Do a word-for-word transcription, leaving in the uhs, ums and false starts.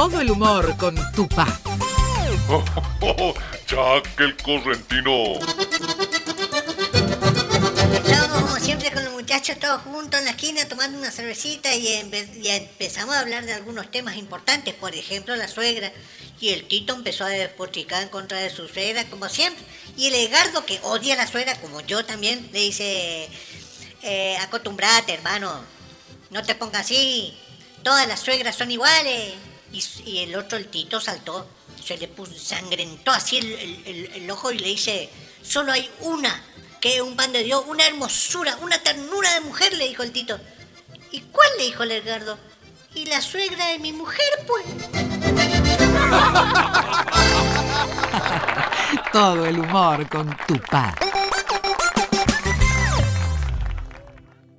Todo el humor con Tupá. Oh, oh, oh, Jack el correntino. Estábamos como siempre con los muchachos todos juntos en la esquina tomando una cervecita y, empe- y empezamos a hablar de algunos temas importantes, por ejemplo la suegra. Y el Tito empezó a despotricar en contra de su suegra como siempre. Y el Edgardo, que odia a la suegra como yo también, le dice, eh, acostumbrate hermano, no te pongas así, todas las suegras son iguales. Y, y el otro, el Tito, saltó, se le puso, sangrentó así el, el, el, el ojo y le dice, solo hay una, que es un pan de Dios, una hermosura, una ternura de mujer, le dijo el Tito. ¿Y cuál? Le dijo el Edgardo. Y la suegra de mi mujer, pues. Todo el humor con Tupá.